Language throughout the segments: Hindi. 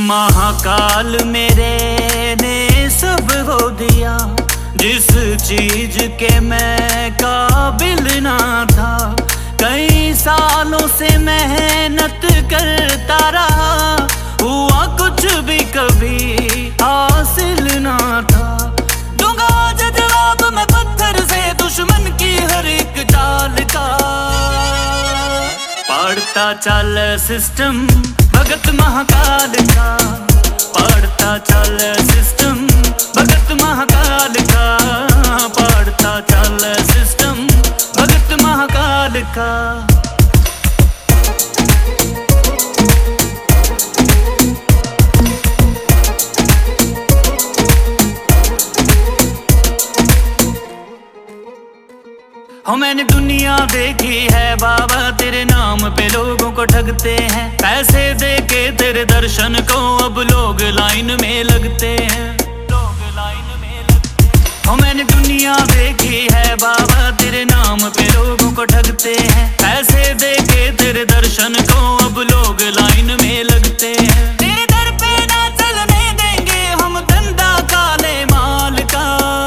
महाकाल मेरे ने सब हो दिया, जिस चीज के मैं काबिल ना था। कई सालों से मेहनत करता रहा, हुआ कुछ भी कभी हासिल ना था। दूंगा आज जवाब मैं पत्थर से, दुश्मन की हर एक चाल का। पढ़ता चल सिस्टम भगत महाकाल का, पढ़ता चल सिस्टम भगत महाकाल का, पढ़ता चल सिस्टम भगत महाकाल का। हो मैंने दुनिया देखी है बाबा, तेरे नाम पे लोगों को ठगते हैं। पैसे दे के तेरे दर्शन को अब लोग लाइन में लगते हैं, लोग लाइन में लगते हैं। हो मैंने दुनिया देखी है बाबा, तेरे नाम पे लोगों को ठगते हैं। पैसे दे के तेरे दर्शन को अब लोग लाइन में लगते हैं। तेरे दर पे ना चलने देंगे हम धंधा काले माल का।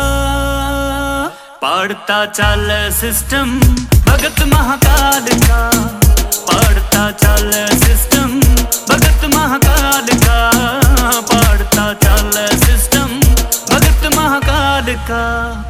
पढ़ता चल सिस्टम भगत महाकाल का, पढ़ता चल सिस्टम भगत महाकाल का, पढ़ता चल सिस्टम भगत महाकाल का।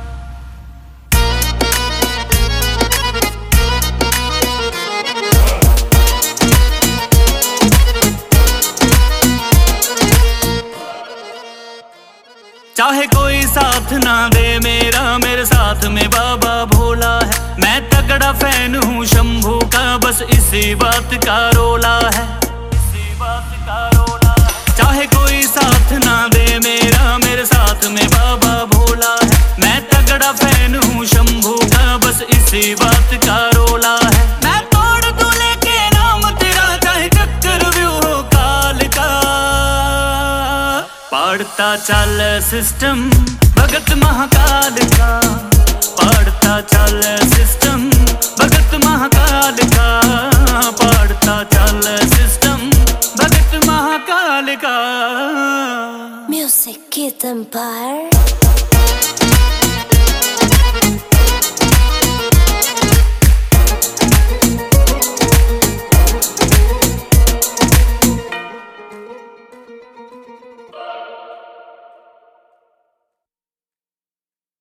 चाहे कोई साथ ना दे मेरा, मेरे साथ में बाबा भोला है। मैं तगड़ा फैन हूँ शंभू का, बस इसी बात का रोला है, इसी बात का रोला है। चाहे कोई साथ ना दे मेरा, मेरे साथ में बाबा भोला है। मैं तगड़ा फैन हूँ शंभू का, बस इसी बात का रोला है। मैं तोड़ दूं लेके नाम तेरा, चाहे चक्कर व्यू हो काल का। पढ़ता चल सिस्टम भगत महाकाल का, पढ़ता चल सिस्टम भगत महाकाल का, पढ़ता चल सिस्टम भगत महाकाल का। Music Kid Empire।